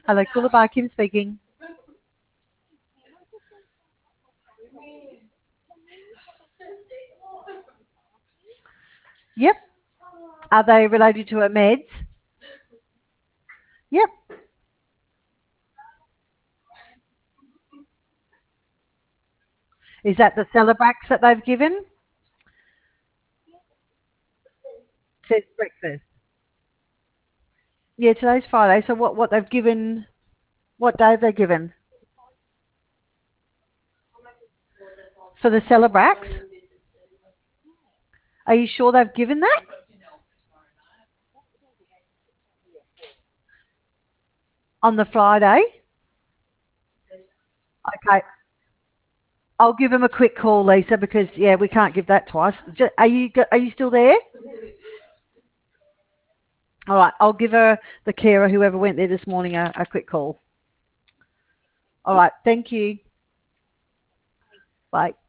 Hello, Coolabah, Kim speaking. Yep. Are they related to her meds? Yep. Is that the Celebrax that they've given? Says breakfast. Yeah, today's Friday. So what they've given? What day have they given for the Celebrax? Are you sure they've given that on the Friday? Okay, I'll give them a quick call, Lisa, because yeah, we can't give that twice. Are you still there? All right, I'll give her the carer, whoever went there this morning, a quick call. All right, thank you. Bye.